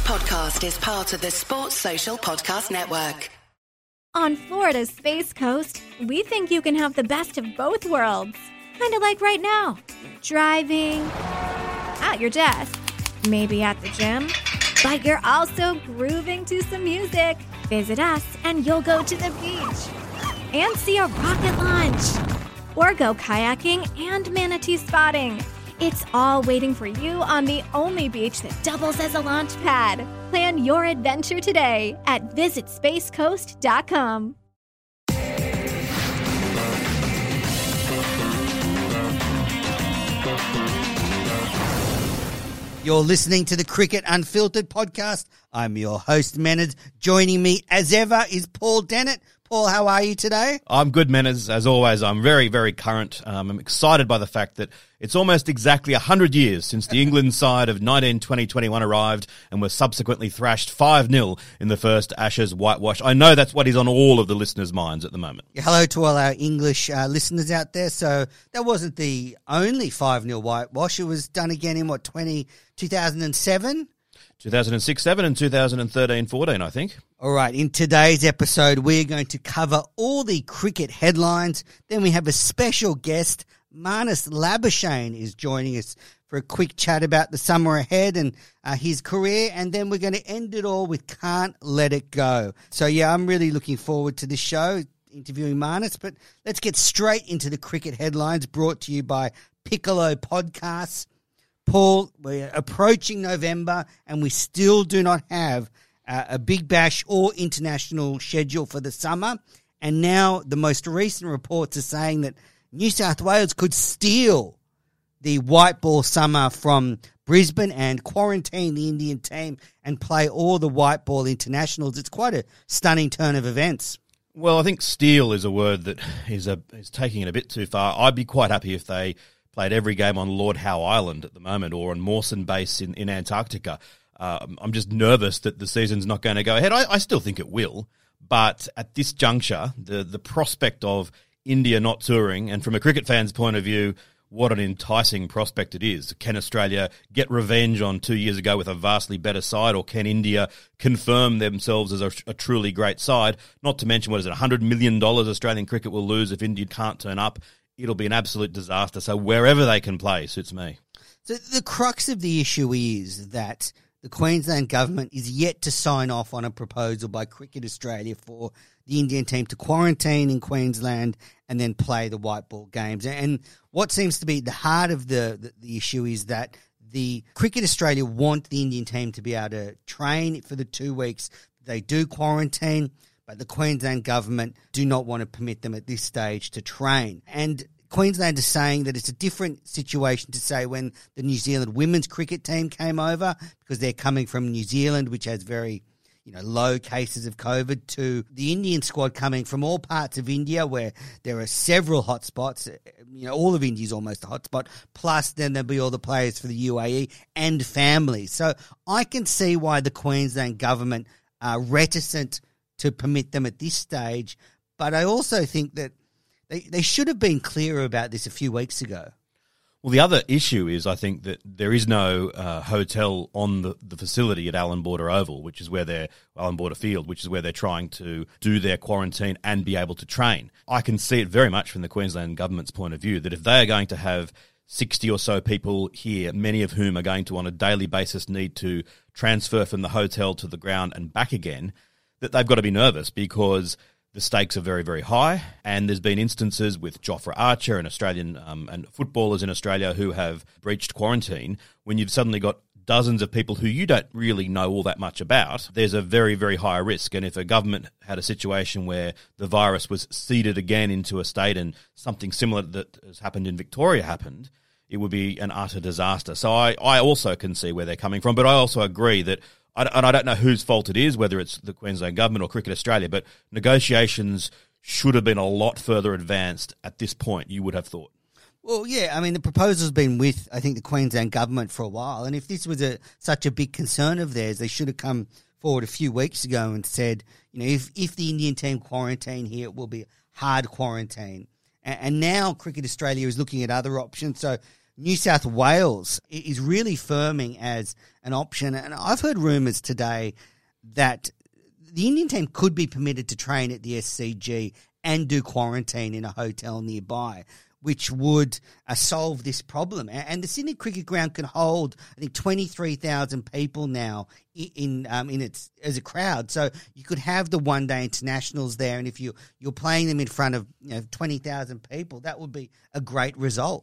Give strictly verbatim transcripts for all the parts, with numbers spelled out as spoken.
podcast is part of the Sports Social Podcast Network. On Florida's Space Coast, we think you can have the best of both worlds. Kind of like right now. Driving, at your desk, maybe at the gym, but you're also grooving to some music. Visit us and you'll go to the beach and see a rocket launch. Or go kayaking and manatee spotting. It's all waiting for you on the only beach that doubles as a launch pad. Plan your adventure today at visit space coast dot com. You're listening to the Cricket Unfiltered podcast. I'm your host, Menard. Joining me as ever is Paul Dennett. Paul, how are you today? I'm good, Menard. As always, I'm very, very current. Um, I'm excited by the fact that it's almost exactly one hundred years since the England side of nineteen twenty twenty-one arrived and were subsequently thrashed five nil in the first Ashes whitewash. I know that's what is on all of the listeners' minds at the moment. Yeah, hello to all our English uh, listeners out there. So that wasn't the only five nil whitewash. It was done again in, what, twenty, two thousand seven? two thousand six seven and two thousand thirteen fourteen, I think. All right, in today's episode, we're going to cover all the cricket headlines. Then we have a special guest. Marnus Labuschagne is joining us for a quick chat about the summer ahead and uh, his career. And then we're going to end it all with Can't Let It Go. So, yeah, I'm really looking forward to this show, interviewing Marnus. But let's get straight into the cricket headlines brought to you by Piccolo Podcasts. Paul, we're approaching November and we still do not have uh, a Big Bash or international schedule for the summer. And now the most recent reports are saying that New South Wales could steal the white ball summer from Brisbane and quarantine the Indian team and play all the white ball internationals. It's quite a stunning turn of events. Well, I think steal is a word that is a is taking it a bit too far. I'd be quite happy if they played every game on Lord Howe Island at the moment or on Mawson Base in, in Antarctica. Uh, I'm just nervous that the season's not going to go ahead. I, I still think it will, but at this juncture, the the prospect of India not touring, and from a cricket fan's point of view, what an enticing prospect it is. Can Australia get revenge on two years ago with a vastly better side, or can India confirm themselves as a, a truly great side? Not to mention, what is it, one hundred million dollars Australian cricket will lose if India can't turn up. It'll be an absolute disaster. So wherever they can play suits me. So the crux of the issue is that the Queensland government is yet to sign off on a proposal by Cricket Australia for the Indian team to quarantine in Queensland and then play the white ball games. And what seems to be the heart of the, the, the issue is that the Cricket Australia want the Indian team to be able to train for the two weeks they do quarantine, but the Queensland government do not want to permit them at this stage to train. And Queensland is saying that it's a different situation to say when the New Zealand women's cricket team came over, because they're coming from New Zealand, which has very, you know, low cases of COVID, to the Indian squad coming from all parts of India where there are several hotspots. You know, all of India is almost a hotspot. Plus, then there'll be all the players for the U A E and families. So I can see why the Queensland government are reticent to permit them at this stage. But I also think that They they should have been clearer about this a few weeks ago. Well, the other issue is, I think, that there is no uh, hotel on the, the facility at Allan Border Oval, which is where they're, Allan Border Field, which is where they're trying to do their quarantine and be able to train. I can see it very much from the Queensland government's point of view that if they are going to have sixty or so people here, many of whom are going to on a daily basis need to transfer from the hotel to the ground and back again, that they've got to be nervous because the stakes are very, very high, and there's been instances with Jofra Archer and Australian um, and footballers in Australia who have breached quarantine. When you've suddenly got dozens of people who you don't really know all that much about, there's a very, very high risk. And if a government had a situation where the virus was seeded again into a state and something similar that has happened in Victoria happened, it would be an utter disaster. So I, I also can see where they're coming from, but I also agree that and I don't know whose fault it is, whether it's the Queensland government or Cricket Australia, but negotiations should have been a lot further advanced at this point, you would have thought. Well, yeah, I mean, the proposal's been with, I think, the Queensland government for a while, and if this was a such a big concern of theirs, they should have come forward a few weeks ago and said, you know, if, if the Indian team quarantine here, it will be hard quarantine. And, and now Cricket Australia is looking at other options, so New South Wales is really firming as an option. And I've heard rumours today that the Indian team could be permitted to train at the S C G and do quarantine in a hotel nearby, which would uh, solve this problem. And the Sydney Cricket Ground can hold, I think, twenty-three thousand people now in in, um, in its as a crowd. So you could have the one-day internationals there, and if you, you're playing them in front of you know, twenty thousand people, that would be a great result.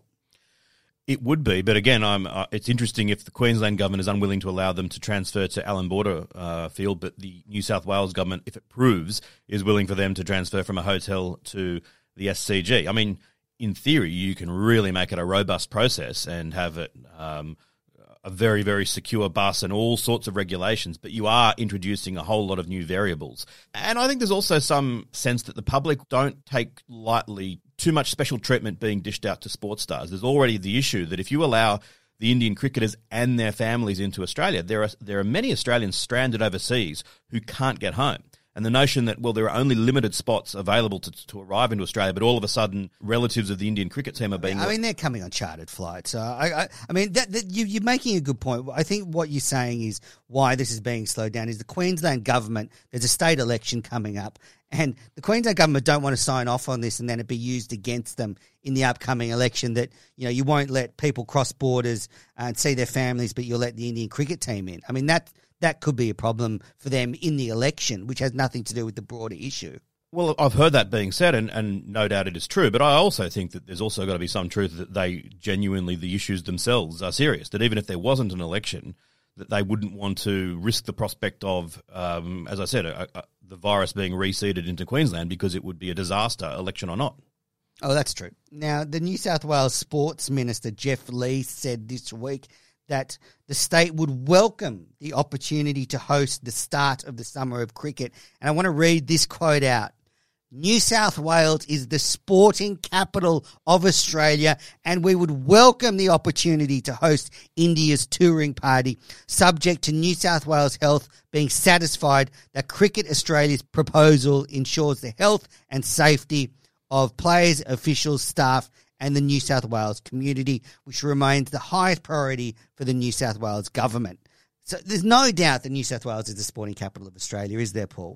It would be, but again, I'm, uh, it's interesting if the Queensland government is unwilling to allow them to transfer to Allan Border uh, Field, but the New South Wales government, if it proves, is willing for them to transfer from a hotel to the S C G. I mean, in theory, you can really make it a robust process and have it um, a very, very secure bus and all sorts of regulations, but you are introducing a whole lot of new variables. And I think there's also some sense that the public don't take lightly too much special treatment being dished out to sports stars. There's already the issue that if you allow the Indian cricketers and their families into Australia, there are there are many Australians stranded overseas who can't get home. And the notion that, well, there are only limited spots available to, to arrive into Australia, but all of a sudden relatives of the Indian cricket team are being... I mean, they're coming on chartered flights. So I, I, I mean, that, that, you, you're making a good point. I think what you're saying is why this is being slowed down is the Queensland government, there's a state election coming up, and the Queensland government don't want to sign off on this and then it be used against them in the upcoming election that, you know, you won't let people cross borders and see their families, but you'll let the Indian cricket team in. I mean, that... That could be a problem for them in the election, which has nothing to do with the broader issue. Well, I've heard that being said, and, and no doubt it is true, but I also think that there's also got to be some truth that they genuinely, the issues themselves are serious, that even if there wasn't an election, that they wouldn't want to risk the prospect of, um, as I said, a, a, the virus being reseeded into Queensland because it would be a disaster, election or not. Oh, that's true. Now, the New South Wales Sports Minister, Jeff Lee, said this week that the state would welcome the opportunity to host the start of the summer of cricket. And I want to read this quote out. New South Wales is the sporting capital of Australia, and we would welcome the opportunity to host India's touring party, subject to New South Wales Health being satisfied that Cricket Australia's proposal ensures the health and safety of players, officials, staff, and the New South Wales community, which remains the highest priority for the New South Wales government. So there's no doubt that New South Wales is the sporting capital of Australia, is there, Paul?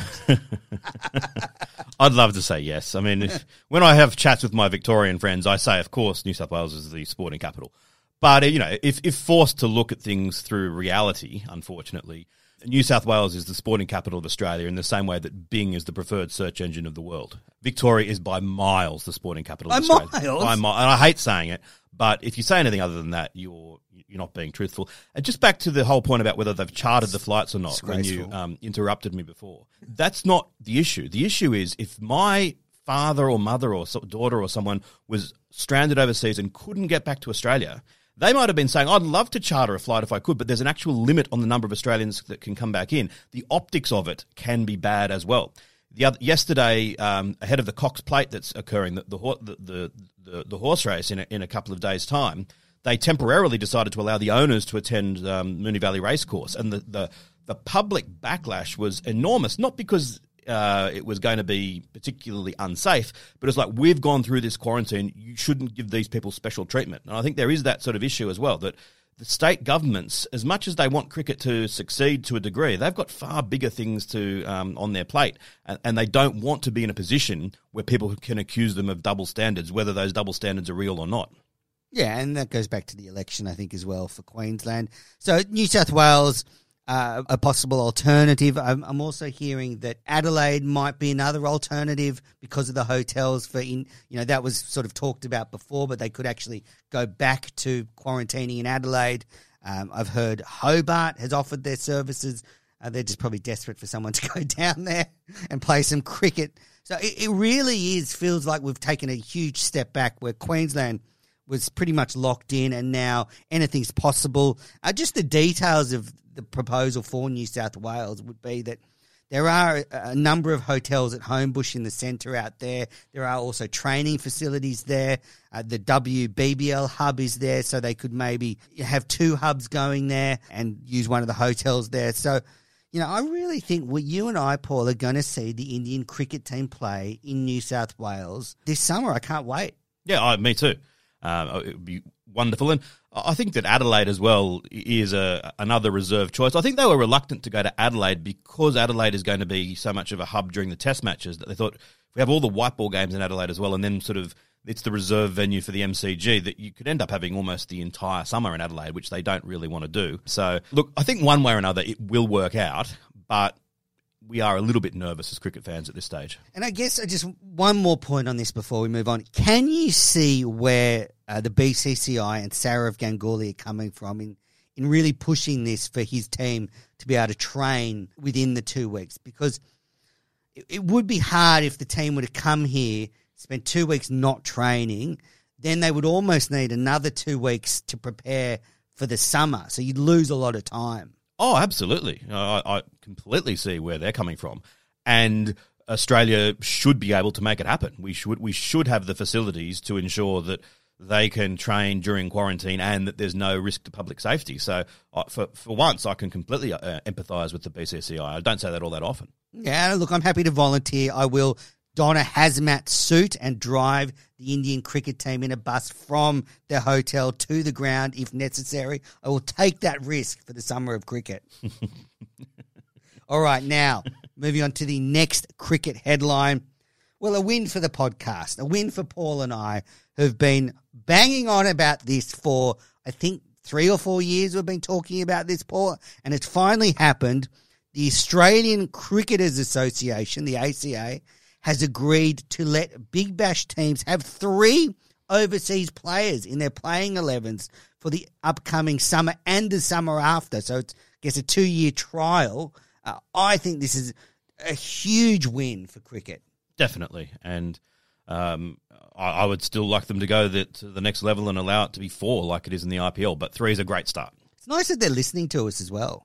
I'd love to say yes. I mean, if, when I have chats with my Victorian friends, I say, of course, New South Wales is the sporting capital. But, you know, if, if forced to look at things through reality, unfortunately, New South Wales is the sporting capital of Australia in the same way that Bing is the preferred search engine of the world. Victoria is by miles the sporting capital of by Australia. Miles? By miles. And I hate saying it, but if you say anything other than that, you're you're not being truthful. And just back to the whole point about whether they've chartered the flights or not when you um, interrupted me before. That's not the issue. The issue is if my father or mother or daughter or someone was stranded overseas and couldn't get back to Australia, they might have been saying, I'd love to charter a flight if I could, but there's an actual limit on the number of Australians that can come back in. The optics of it can be bad as well. The other, yesterday, um, ahead of the Cox Plate that's occurring, the the the, the, the horse race in a, in a couple of days' time, they temporarily decided to allow the owners to attend um, Moonee Valley Racecourse, and the, the the public backlash was enormous. Not because uh, it was going to be particularly unsafe, but it's like, we've gone through this quarantine, you shouldn't give these people special treatment. And I think there is that sort of issue as well, that the state governments, as much as they want cricket to succeed to a degree, they've got far bigger things to um, on their plate, and, and they don't want to be in a position where people can accuse them of double standards, whether those double standards are real or not. Yeah, and that goes back to the election, I think, as well for Queensland. So New South Wales, uh, a possible alternative. I'm, I'm also hearing that Adelaide might be another alternative because of the hotels for, in, you know, that was sort of talked about before, but they could actually go back to quarantining in Adelaide. Um, I've heard Hobart has offered their services. Uh, they're just probably desperate for someone to go down there and play some cricket. So it, it really is, feels like we've taken a huge step back where Queensland was pretty much locked in and now anything's possible. Uh, just the details of the proposal for New South Wales would be that there are a number of hotels at Homebush in the centre out there. There are also training facilities there. Uh, the W B B L hub is there, so they could maybe have two hubs going there and use one of the hotels there. So, you know, I really think what you and I, Paul, are going to see the Indian cricket team play in New South Wales this summer. I can't wait. Yeah, I, me too. Uh, it would be wonderful. And I think that Adelaide as well is a, another reserve choice. I think they were reluctant to go to Adelaide because Adelaide is going to be so much of a hub during the test matches that they thought, if we have all the white ball games in Adelaide as well, and then sort of it's the reserve venue for the M C G, that you could end up having almost the entire summer in Adelaide, which they don't really want to do. So, look, I think one way or another it will work out, but we are a little bit nervous as cricket fans at this stage. And I guess just one more point on this before we move on. Can you see where uh, the B C C I and Sourav Ganguly are coming from in, in really pushing this for his team to be able to train within the two weeks? Because it, it would be hard if the team were to come here, spend two weeks not training, then they would almost need another two weeks to prepare for the summer. So you'd lose a lot of time. Oh, absolutely. I, I completely see where they're coming from. And Australia should be able to make it happen. We should we should have the facilities to ensure that they can train during quarantine and that there's no risk to public safety. So uh, for, for once, I can completely uh, empathise with the B C C I. I don't say that all that often. Yeah, look, I'm happy to volunteer. I will don a hazmat suit and drive the Indian cricket team in a bus from their hotel to the ground if necessary. I will take that risk for the summer of cricket. All right, now, moving on to the next cricket headline. Well, a win for the podcast, a win for Paul and I, who've been banging on about this for, I think, three or four years we've been talking about this, Paul, and it's finally happened. The Australian Cricketers Association, the A C A, has agreed to let Big Bash teams have three overseas players in their playing elevens for the upcoming summer and the summer after. So it's, I guess, a two-year trial. Uh, I think this is a huge win for cricket. Definitely. And um, I, I would still like them to go the, to the next level and allow it to be four like it is in the I P L. But three is a great start. It's nice that they're listening to us as well.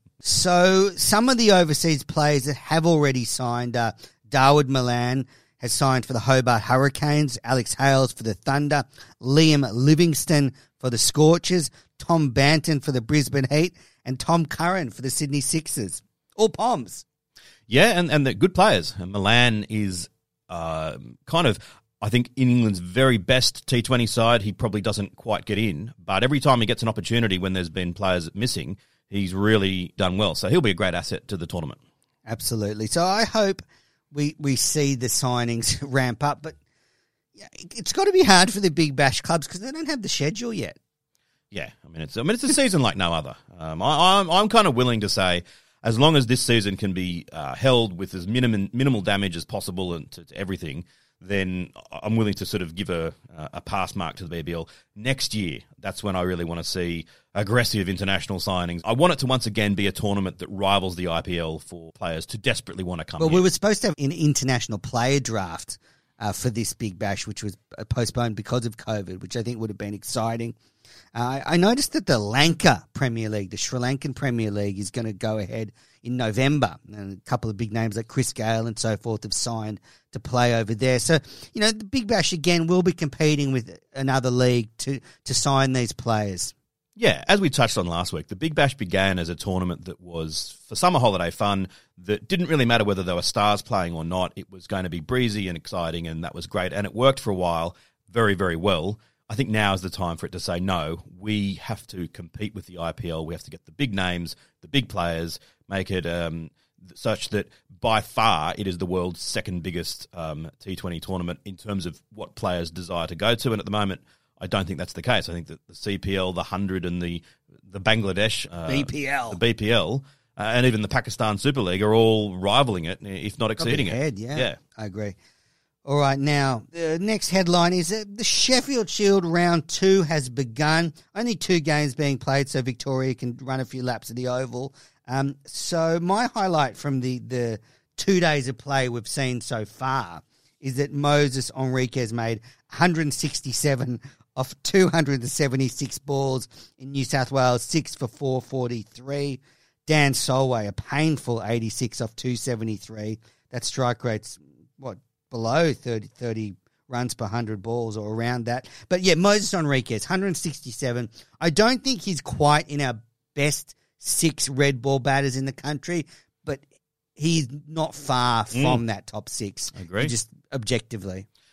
So some of the overseas players that have already signed uh, Dawood Malan has signed for the Hobart Hurricanes, Alex Hales for the Thunder, Liam Livingston for the Scorchers, Tom Banton for the Brisbane Heat, and Tom Curran for the Sydney Sixers. All Poms. Yeah, and, and they're good players. And Malan is uh, kind of, I think, in England's very best T twenty side. He probably doesn't quite get in, but every time he gets an opportunity when there's been players missing, he's really done well. So he'll be a great asset to the tournament. Absolutely. So I hope we we see the signings ramp up, but yeah, it's got to be hard for the Big Bash clubs because they don't have the schedule yet. Yeah, I mean it's I mean it's a season like no other. Um, I, I'm I'm kind of willing to say, as long as this season can be uh, held with as minimum minimal damage as possible and to, to everything, then I'm willing to sort of give a a pass mark to the B B L. Next year, that's when I really want to see aggressive international signings. I want it to once again be a tournament that rivals the I P L for players to desperately want to come Well, here. we were supposed to have an international player draft uh, for this Big Bash, which was postponed because of COVID, which I think would have been exciting. Uh, I noticed that the Lanka Premier League, the Sri Lankan Premier League, is going to go ahead in November. And a couple of big names like Chris Gale and so forth have signed to play over there. So, you know, the Big Bash, again, will be competing with another league to, to sign these players. Yeah, as we touched on last week, the Big Bash began as a tournament that was for summer holiday fun, that didn't really matter whether there were stars playing or not. It was going to be breezy and exciting, and that was great. And it worked for a while very, very well. I think now is the time for it to say, no, we have to compete with the I P L. We have to get the big names, the big players, make it um, such that by far it is the world's second biggest um, T twenty tournament in terms of what players desire to go to. And at the moment, I don't think that's the case. I think that the C P L, the one hundred and the, the Bangladesh... Uh, B P L. The B P L uh, and even the Pakistan Super League are all rivaling it, if not exceeding ahead, it. Yeah, yeah, I agree. All right, now, the next headline is that the Sheffield Shield round two has begun. Only two games being played, so Victoria can run a few laps of the Oval. Um, so my highlight from the, the two days of play we've seen so far is that Moses Enriquez made one hundred sixty-seven off two hundred seventy-six balls in New South Wales, six for four forty-three. Dan Solway, a painful eighty-six off two seventy-three. That strike rate's, what, below thirty, thirty runs per one hundred balls or around that. But yeah, Moses Enriquez, one hundred sixty-seven. I don't think he's quite in our best six red ball batters in the country, but he's not far from mm. that top six. I agree. Just objectively.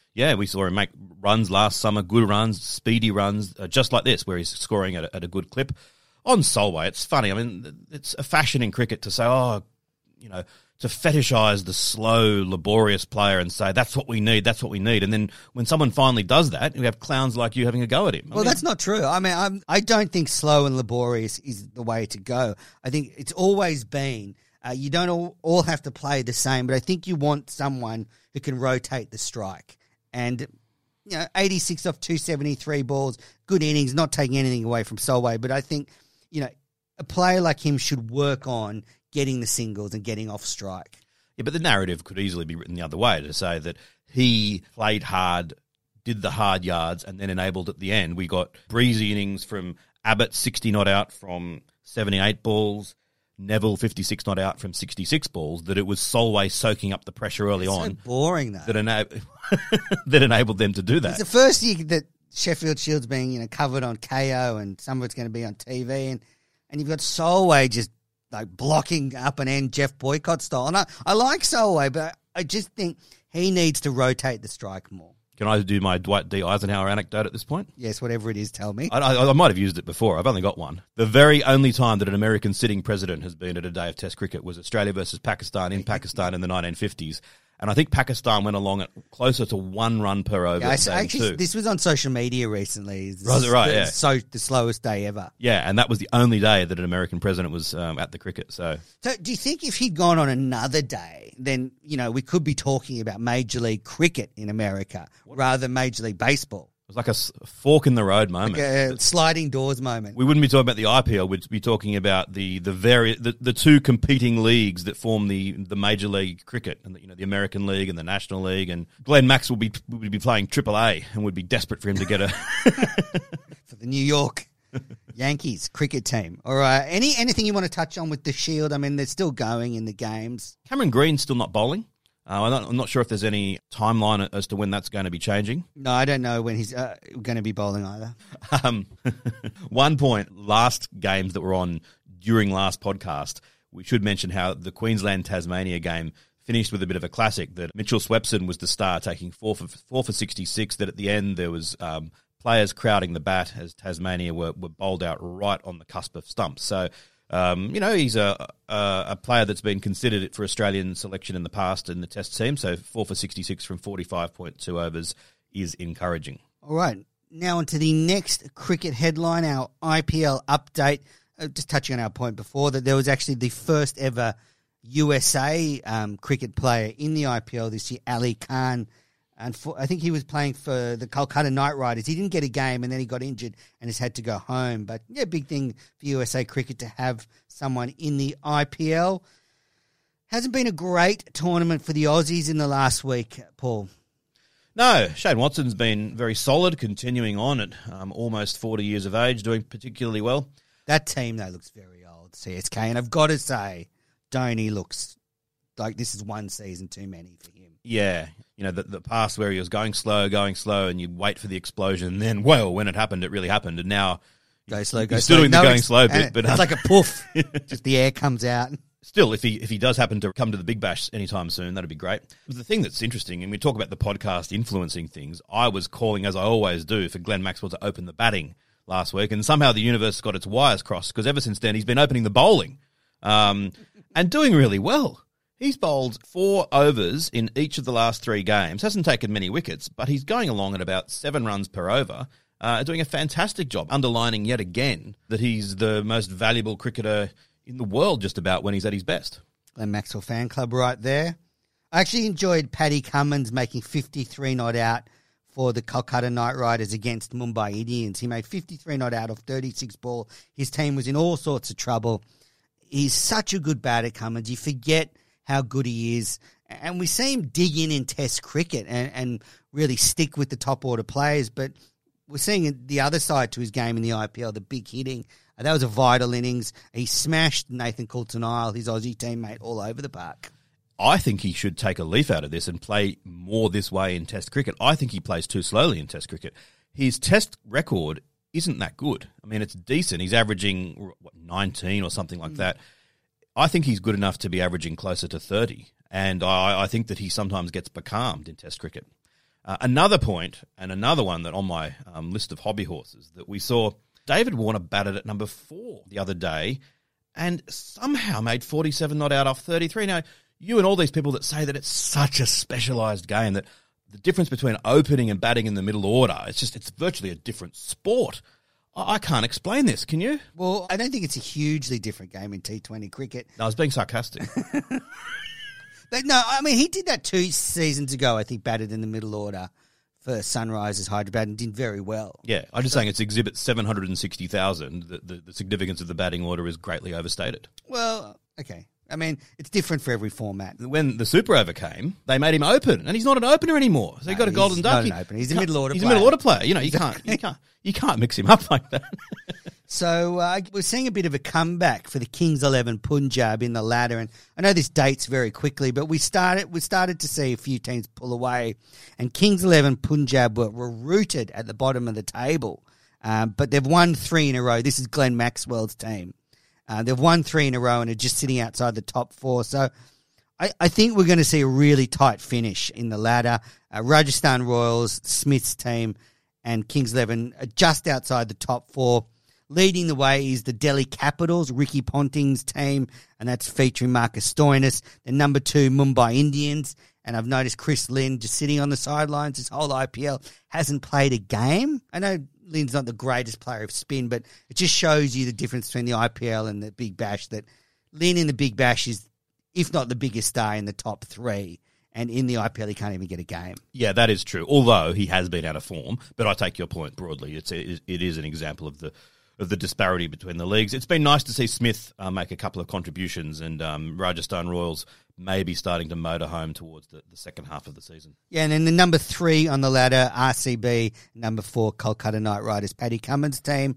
Yeah, we saw him make runs last summer, good runs, speedy runs, uh, just like this, where he's scoring at a, at a good clip. On Solway, it's funny. I mean, it's a fashion in cricket to say, oh, you know, to fetishise the slow, laborious player and say, that's what we need, that's what we need. And then when someone finally does that, we have clowns like you having a go at him. I well, mean, that's not true. I mean, I'm, I don't think slow and laborious is the way to go. I think it's always been, uh, you don't all, all have to play the same, but I think you want someone who can rotate the strike. And, you know, eighty-six off two seventy-three balls, good innings, not taking anything away from Solway, but I think, you know, a player like him should work on getting the singles and getting off strike. Yeah, but the narrative could easily be written the other way to say that he played hard, did the hard yards, and then enabled at the end. We got breezy innings from Abbott, sixty not out from seventy-eight balls, Neville, fifty-six not out from sixty-six balls, that it was Solway soaking up the pressure early It's on. so boring, though. That, ena- that enabled them to do that. It's the first year that Sheffield Shield's being, you know, covered on K O and some of it's going to be on T V, and, and you've got Solway just like blocking up and end Jeff Boycott style. And I, I like Solway, but I just think he needs to rotate the strike more. Can I do my Dwight D. Eisenhower anecdote at this point? Yes, whatever it is, tell me. I, I, I might have used it before. I've only got one. The very only time that an American sitting president has been at a day of Test cricket was Australia versus Pakistan in Pakistan in the nineteen fifties. And I think Pakistan went along at closer to one run per over. Yeah, I, than actually, two. this was on social media recently. This Was it right? the, Yeah. So the slowest day ever. Yeah, and that was the only day that an American president was um, at the cricket. So So do you think if he'd gone on another day, then, you know, we could be talking about Major League Cricket in America rather than Major League Baseball? it was like a s- fork in the road moment. Like a sliding doors moment. We wouldn't be talking about the I P L. We'd be talking about the the vari- the, the two competing leagues that form the, the Major League Cricket, and the, you know the American League and the National League. And Glenn Max would be would be playing Triple A, and would be desperate for him to get a. For the New York Yankees cricket team. All right. Any anything you want to touch on with the Shield? I mean, they're still going in the games. Cameron Green's still not bowling. Uh, I'm, not, I'm not sure if there's any timeline as to when that's going to be changing. No, I don't know when he's uh, going to be bowling either. Um, one point, last games that were on during last podcast, we should mention how the Queensland-Tasmania game finished with a bit of a classic, that Mitchell Swepson was the star, taking four for, four for sixty-six, that at the end there was um, players crowding the bat as Tasmania were, were bowled out right on the cusp of stumps. So, Um, you know, he's a, a a player that's been considered for Australian selection in the past in the Test team, so four for sixty-six from forty-five point two overs is encouraging. All right. Now on to the next cricket headline, our I P L update. Uh, just touching on our point before, that there was actually the first ever U S A um, cricket player in the I P L this year, Ali Khan. And for, I think he was playing for the Kolkata Knight Riders. He didn't get a game and then he got injured and has had to go home. But, yeah, big thing for U S A cricket to have someone in the I P L. Hasn't been a great tournament for the Aussies in the last week, Paul. No, Shane Watson's been very solid, continuing on at um, almost forty years of age, doing particularly well. That team, though, looks very old, C S K. And I've got to say, Dhoni looks like this is one season too many for him. Yeah, you know, the, the past where he was going slow, going slow, and you wait for the explosion, and then, well, when it happened, it really happened. And now Go slow, go he's slow. still doing No, the going it's- slow and bit. But it's um, like a poof. Just the air comes out. Still, if he if he does happen to come to the Big Bash anytime soon, that'd be great. But the thing that's interesting, and we talk about the podcast influencing things, I was calling, as I always do, for Glenn Maxwell to open the batting last week, and somehow the universe got its wires crossed, because ever since then he's been opening the bowling um, and doing really well. He's bowled four overs in each of the last three games, hasn't taken many wickets, but he's going along at about seven runs per over, uh, doing a fantastic job, underlining yet again that he's the most valuable cricketer in the world just about when he's at his best. Glenn Maxwell fan club right there. I actually enjoyed Paddy Cummins making fifty-three not out for the Kolkata Knight Riders against Mumbai Indians. He made fifty-three not out off thirty-six ball. His team was in all sorts of trouble. He's such a good batter, Cummins. You forget how good he is. And we see him dig in in Test cricket and, and really stick with the top order players. But we're seeing the other side to his game in the I P L, the big hitting. Uh, that was a vital innings. He smashed Nathan Coulter-Nile, his Aussie teammate, all over the park. I think he should take a leaf out of this and play more this way in Test cricket. I think he plays too slowly in Test cricket. His Test record isn't that good. I mean, it's decent. He's averaging, what, nineteen or something like mm. that. I think he's good enough to be averaging closer to thirty, and I, I think that he sometimes gets becalmed in Test cricket. Uh, another point, and another one that on my um, list of hobby horses, that we saw David Warner batted at number four the other day and somehow made forty-seven not out off thirty-three. Now, you and all these people that say that it's such a specialised game, that the difference between opening and batting in the middle order, it's just, it's virtually a different sport. I, I can't explain this, can you? Well, I don't think it's a hugely different game in T twenty cricket. No, I was being sarcastic. But no, I mean, he did that two seasons ago, I think, batted in the middle order for Sunrisers Hyderabad and did very well. Yeah, I'm just saying it's exhibit seven hundred sixty thousand. The, the, the significance of the batting order is greatly overstated. Well, okay. I mean, it's different for every format. When the Super Over came, they made him open, and he's not an opener anymore. So he No, got a golden he's duck. not an He- opener. He's a can't- middle order He's player. a middle order player. You know, you can't, you can't, you can't mix him up like that. So uh, we're seeing a bit of a comeback for the Kings eleven Punjab in the ladder, and I know this dates very quickly, but we started we started to see a few teams pull away, and Kings eleven Punjab were, were rooted at the bottom of the table, um, but they've won three in a row. This is Glenn Maxwell's team. Uh, they've won three in a row and are just sitting outside the top four. So I, I think we're going to see a really tight finish in the ladder. Uh, Rajasthan Royals, Smith's team, and Kings eleven are just outside the top four. Leading the way is the Delhi Capitals, Ricky Ponting's team, and that's featuring Marcus Stoinis. The number two, Mumbai Indians, and I've noticed Chris Lynn just sitting on the sidelines this whole I P L, hasn't played a game. I know Lynn's not the greatest player of spin, but it just shows you the difference between the I P L and the Big Bash, that Lynn in the Big Bash is, if not the biggest star, in the top three. And in the I P L, he can't even get a game. Yeah, that is true. Although he has been out of form, but I take your point broadly. It's it is an example of the of the disparity between the leagues. It's been nice to see Smith uh, make a couple of contributions, and um, Rajasthan Royals may be starting to motor home towards the, the second half of the season. Yeah, and then the number three on the ladder, R C B, number four, Kolkata Knight Riders, Paddy Cummins' team.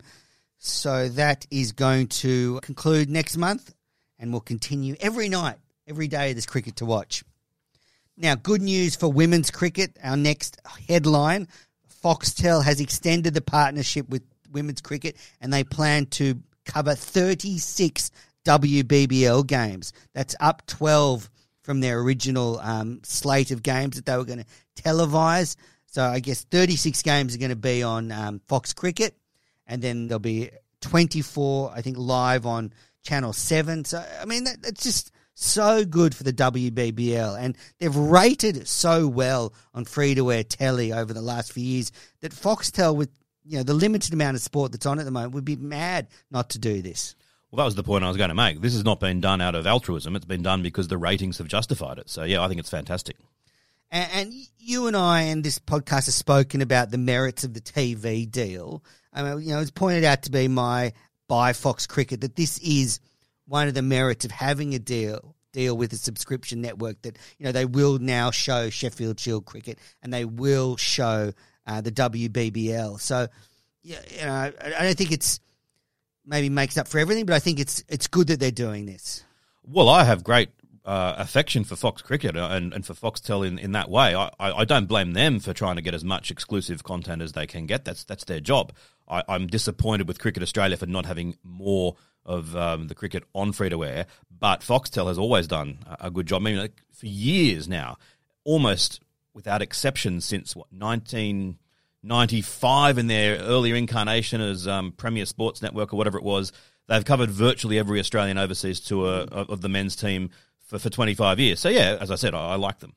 So that is going to conclude next month, and we'll continue every night, every day there's cricket to watch. Now, good news for women's cricket. Our next headline, Foxtel has extended the partnership with women's cricket, and they plan to cover thirty-six W B B L games. That's up twelve from their original um, slate of games that they were going to televise. So I guess thirty-six games are going to be on um, Fox Cricket, and then there'll be twenty-four, I think, live on Channel seven. So, I mean, that, that's just so good for the W B B L, and they've rated it so well on free-to-air telly over the last few years that Foxtel, with you know the limited amount of sport that's on at the moment, would be mad not to do this. Well, that was the point I was going to make. This has not been done out of altruism. It's been done because the ratings have justified it. So, yeah, I think it's fantastic. And, and you and I and this podcast have spoken about the merits of the T V deal. I mean, you know, it's pointed out to be my by Fox Cricket that this is one of the merits of having a deal deal with a subscription network, that, you know, they will now show Sheffield Shield cricket and they will show uh, the W B B L. So, yeah, you know, I, I don't think it's maybe makes up for everything, but I think it's it's good that they're doing this. Well, I have great uh, affection for Fox Cricket and, and for Foxtel in, in that way. I, I, I don't blame them for trying to get as much exclusive content as they can get. That's that's their job. I, I'm disappointed with Cricket Australia for not having more of um, the cricket on free-to-air, but Foxtel has always done a, a good job. I mean, like, for years now, almost without exception since, what, nineteen ninety-five in their earlier incarnation as um, Premier Sports Network or whatever it was, they've covered virtually every Australian overseas tour of, of the men's team for, for twenty-five years. So, yeah, as I said, I, I like them.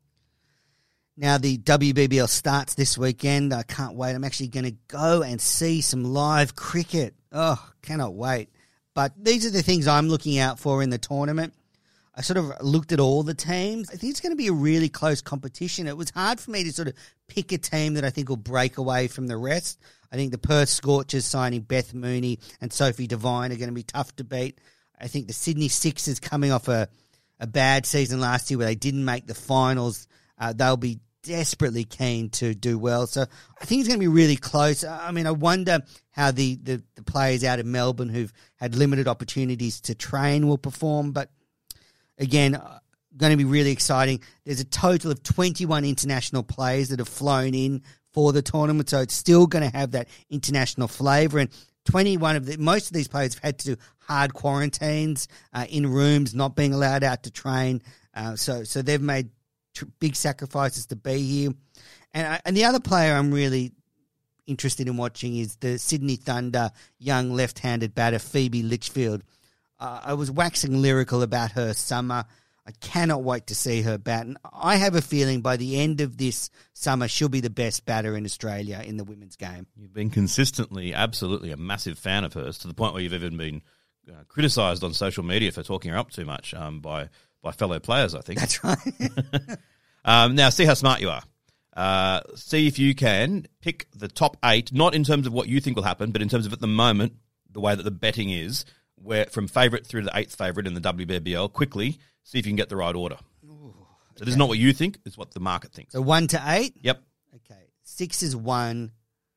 Now, the W B B L starts this weekend. I can't wait. I'm actually going to go and see some live cricket. Oh, cannot wait. But these are the things I'm looking out for in the tournament. I sort of looked at all the teams. I think it's going to be a really close competition. It was hard for me to sort of pick a team that I think will break away from the rest. I think the Perth Scorchers signing Beth Mooney and Sophie Devine are going to be tough to beat. I think the Sydney Sixers, coming off a, a bad season last year where they didn't make the finals, uh, they'll be desperately keen to do well. So I think it's going to be really close. I mean, I wonder how the, the, the players out of Melbourne who've had limited opportunities to train will perform. But again, uh, going to be really exciting. There's a total of twenty-one international players that have flown in for the tournament, so it's still going to have that international flavour. And twenty-one of the, most of these players have had to do hard quarantines uh, in rooms, not being allowed out to train. Uh, so, so they've made tr- big sacrifices to be here. And I, and the other player I'm really interested in watching is the Sydney Thunder young left-handed batter Phoebe Litchfield. Uh, I was waxing lyrical about her summer. I cannot wait to see her bat. And I have a feeling by the end of this summer, she'll be the best batter in Australia in the women's game. You've been consistently, absolutely a massive fan of hers, to the point where you've even been uh, criticised on social media for talking her up too much um, by, by fellow players, I think. That's right. um, now, see how smart you are. Uh, see if you can pick the top eight, not in terms of what you think will happen, but in terms of at the moment, the way that the betting is, where from favourite through to the eighth favourite in the W B B L, quickly, see if you can get the right order. Ooh, so this is not what you think, it's what the market thinks. So one to eight? Yep. Okay. Six is one.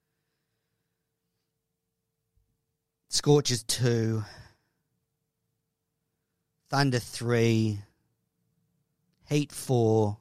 Scorchers two. Thunder three. Heat four.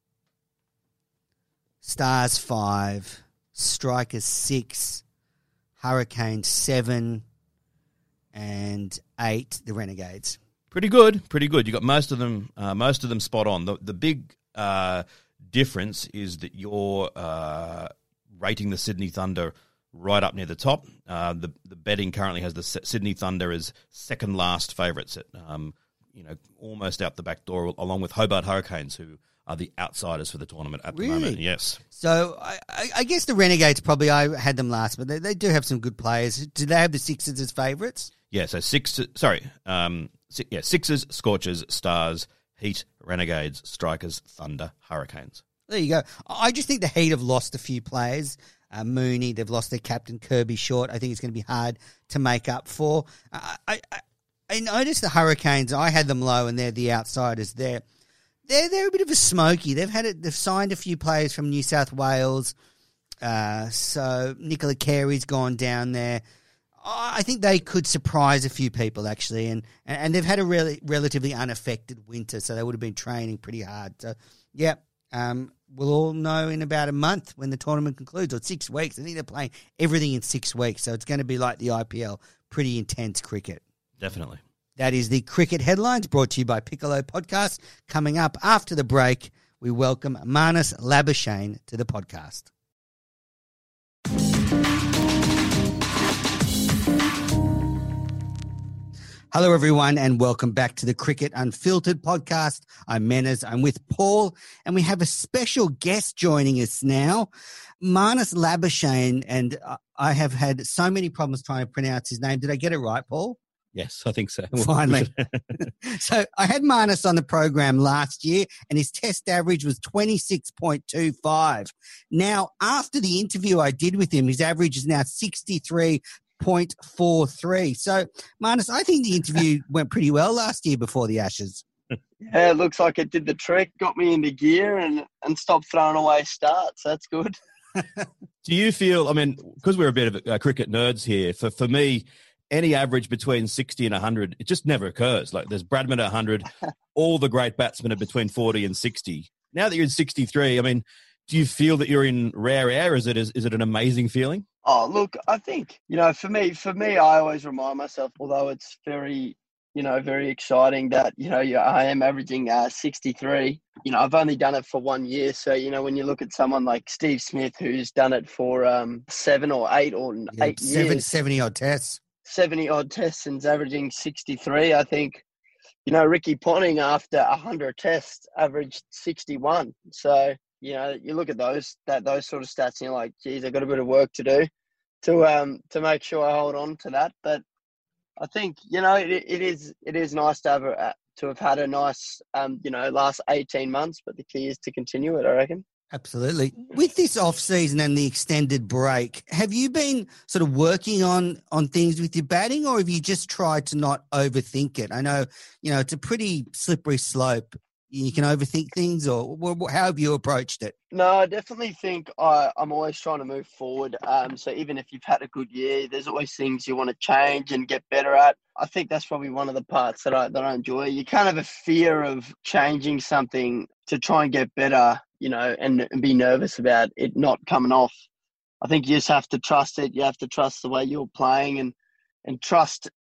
Stars five. Strikers six. Hurricanes seven. And eight, the Renegades. Pretty good, pretty good. You got most of them, uh, most of them spot on. The the big uh, difference is that you're uh, rating the Sydney Thunder right up near the top. Uh, the the betting currently has the S- Sydney Thunder as second last favourites at um, you know almost out the back door, along with Hobart Hurricanes, who are the outsiders for the tournament at Really? the moment. Yes. So I, I I guess the Renegades probably, I had them last, but they, they do have some good players. Do they have the Sixers as favourites? Yeah, so six. Sorry, um, six, yeah, Sixers, Scorchers, Stars, Heat, Renegades, Strikers, Thunder, Hurricanes. There you go. I just think the Heat have lost a few players. Uh, Mooney, they've lost their captain Kirby Short. I think it's going to be hard to make up for. I, I, I noticed the Hurricanes. I had them low, and they're the outsiders. They're they're they're a bit of a smoky. They've had it. They've signed a few players from New South Wales. Uh, so Nicola Carey's gone down there. I think they could surprise a few people, actually, and and they've had a really relatively unaffected winter, so they would have been training pretty hard. So, yeah, um, we'll all know in about a month when the tournament concludes, or six weeks. I think they're playing everything in six weeks, so it's going to be like the I P L, pretty intense cricket. Definitely. That is the Cricket Headlines, brought to you by Piccolo Podcast. Coming up after the break, we welcome Marnus Labuschagne to the podcast. Hello, everyone, and welcome back to the Cricket Unfiltered podcast. I'm Menas. I'm with Paul, and we have a special guest joining us now, Marnus Labuschagne, and I have had so many problems trying to pronounce his name. Did I get it right, Paul? Yes, I think so. Finally. So I had Marnus on the program last year, and his test average was twenty-six point two five. Now, after the interview I did with him, his average is now sixty-three point four three. So, Marnus, I think the interview went pretty well last year before the Ashes. Yeah, it looks like it did the trick, got me into gear and, and stopped throwing away starts. That's good. Do you feel, I mean, because we're a bit of uh, cricket nerds here, for, for me, any average between sixty and one hundred, it just never occurs. Like there's Bradman at one hundred, all the great batsmen are between forty and sixty. Now that you're in sixty-three, I mean, do you feel that you're in rare air? Is it is, is it an amazing feeling? Oh, look, I think, you know, for me, for me, I always remind myself, although it's very, you know, very exciting that, you know, I am averaging uh, sixty-three. You know, I've only done it for one year. So, you know, when you look at someone like Steve Smith, who's done it for um, seven or eight or Yeah, eight seven, years. seventy odd tests. seventy odd tests and averaging sixty-three. I think, you know, Ricky Ponting after one hundred tests averaged sixty-one. So, you know, you look at those that those sort of stats and you're like, geez, I've got a bit of work to do to um to make sure I hold on to that. But I think, you know, it it is it is nice to have a, to have had a nice um you know last eighteen months. But the key is to continue it, I reckon. Absolutely. With this off season and the extended break, have you been sort of working on on things with your batting, or have you just tried to not overthink it? I know, you know, it's a pretty slippery slope. You can overthink things, or how have you approached it? No, I definitely think I, I'm always trying to move forward. Um, so even if you've had a good year, there's always things you want to change and get better at. I think that's probably one of the parts that I that I enjoy. You kind of have a fear of changing something to try and get better, you know, and, and be nervous about it not coming off. I think you just have to trust it. You have to trust the way you're playing and and trust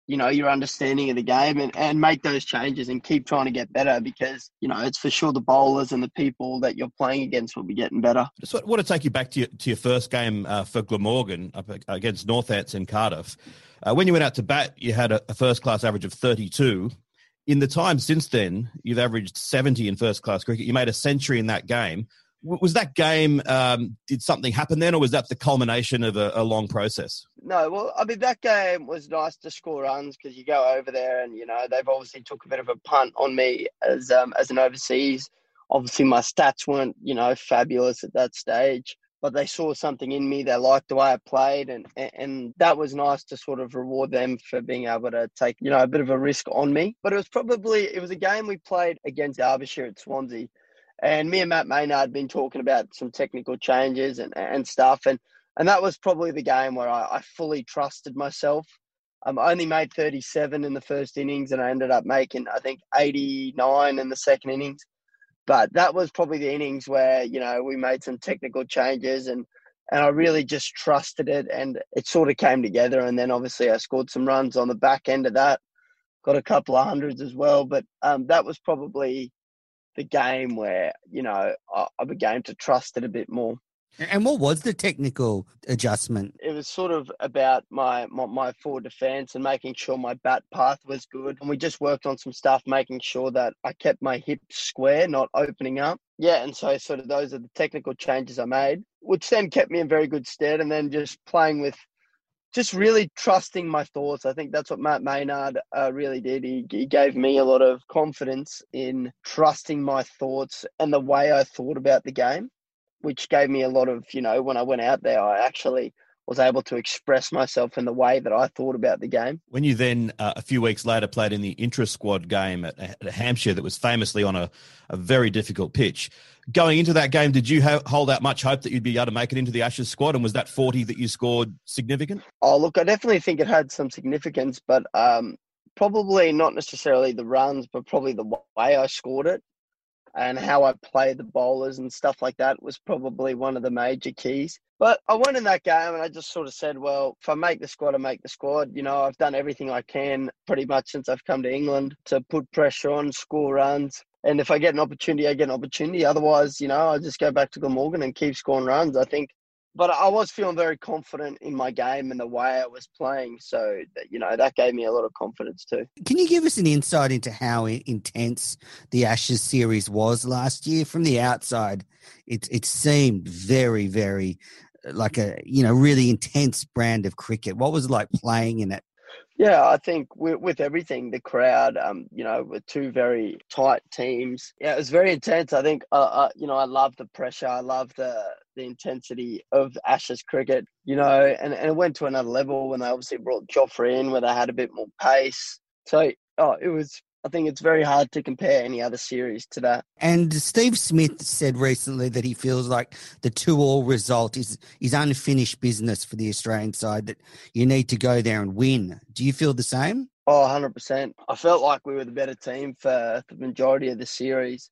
you know, your understanding of the game and, and make those changes and keep trying to get better because, you know, it's for sure the bowlers and the people that you're playing against will be getting better. Just want to take you back to your, to your first game uh, for Glamorgan up against Northants in Cardiff. Uh, when you went out to bat, you had a, a first-class average of thirty-two. In the time since then, you've averaged seventy in first-class cricket. You made a century in that game. Was that game, um, did something happen then, or was that the culmination of a, a long process? No, well, I mean, that game was nice to score runs because you go over there and, you know, they've obviously took a bit of a punt on me as um, as an overseas. Obviously, my stats weren't, you know, fabulous at that stage, but they saw something in me. They liked the way I played, and and that was nice to sort of reward them for being able to take, you know, a bit of a risk on me. But it was probably, it was a game we played against Derbyshire at Swansea. And me and Matt Maynard had been talking about some technical changes and, and stuff. And, and that was probably the game where I, I fully trusted myself. Um, I only made thirty-seven in the first innings and I ended up making, I think, eighty-nine in the second innings. But that was probably the innings where, you know, we made some technical changes and, and I really just trusted it and it sort of came together. And then obviously I scored some runs on the back end of that, got a couple of hundreds as well. But um, that was probably the game where, you know, I, I began to trust it a bit more. And what was the technical adjustment? It was sort of about my, my, my forward defence and making sure my bat path was good. And we just worked on some stuff, making sure that I kept my hips square, not opening up. Yeah, and so sort of those are the technical changes I made, which then kept me in very good stead. And then just playing with, just really trusting my thoughts. I think that's what Matt Maynard uh, really did. He, he gave me a lot of confidence in trusting my thoughts and the way I thought about the game, which gave me a lot of, you know, when I went out there, I actually was able to express myself in the way that I thought about the game. When you then, uh, a few weeks later, played in the intra-squad game at, at Hampshire that was famously on a, a very difficult pitch, going into that game, did you ha- hold out much hope that you'd be able to make it into the Ashes squad? And was that forty that you scored significant? Oh, look, I definitely think it had some significance, but um, probably not necessarily the runs, but probably the way I scored it and how I played the bowlers and stuff like that was probably one of the major keys. But I went in that game and I just sort of said, well, if I make the squad, I make the squad. You know, I've done everything I can pretty much since I've come to England to put pressure on, score runs. And if I get an opportunity, I get an opportunity. Otherwise, you know, I just go back to Glamorgan and keep scoring runs, I think. But I was feeling very confident in my game and the way I was playing. So, you know, that gave me a lot of confidence too. Can you give us an insight into how intense the Ashes series was last year? From the outside, it it seemed very, very like a, you know, really intense brand of cricket. What was it like playing in it? Yeah, I think with, with everything, the crowd, um, you know, with two very tight teams. Yeah, it was very intense. I think, uh, uh, you know, I love the pressure. I love the the intensity of Ashes cricket, you know, and, and it went to another level when they obviously brought Joffrey in where they had a bit more pace. So, oh, it was, I think it's very hard to compare any other series to that. And Steve Smith said recently that he feels like the two-all result is, is unfinished business for the Australian side, that you need to go there and win. Do you feel the same? Oh, one hundred percent. I felt like we were the better team for the majority of the series.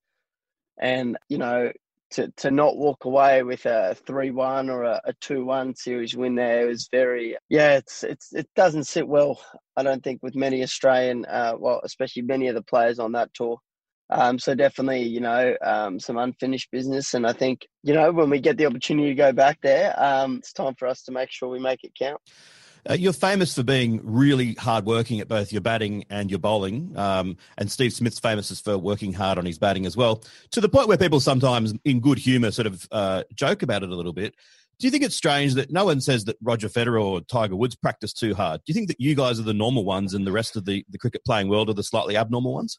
And, you know, to, to not walk away with a three one or a, a two one series win there was very, yeah, it's it's it doesn't sit well, I don't think, with many Australian, uh, well, especially many of the players on that tour. Um, so definitely, you know, um, some unfinished business. And I think, you know, when we get the opportunity to go back there, um, it's time for us to make sure we make it count. Uh, you're famous for being really hardworking at both your batting and your bowling, um, and Steve Smith's famous as for working hard on his batting as well, to the point where people sometimes, in good humour, sort of uh, joke about it a little bit. Do you think it's strange that no one says that Roger Federer or Tiger Woods practice too hard? Do you think that you guys are the normal ones and the rest of the, the cricket playing world are the slightly abnormal ones?